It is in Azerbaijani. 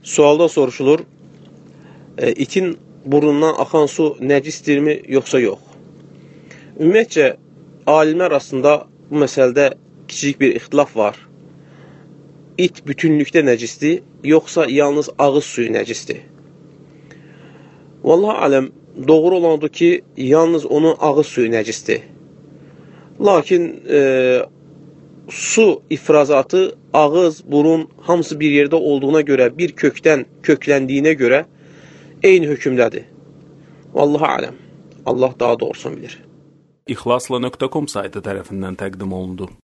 Sualda soruşulur, itin burnundan axan su nəcisdirmi, yoxsa yox? Ümumiyyətcə, alimlər arasında bu məsələdə kiçik bir ixtilaf var. İt bütünlükdə nəcisdir, yoxsa yalnız ağız suyu nəcisdir? Vallahi aləm, doğru olan odur ki, yalnız onun ağız suyu nəcisdir. Lakin su ifrazatı, ağız, burun hamısı bir yerdə olduğuna görə, bir kökdən kökləndiyinə görə eyni hökmdədir. Vallahi aləm, Allah daha doğrusunu bilir. İxlasla.com saytı tərəfindən təqdim olundu.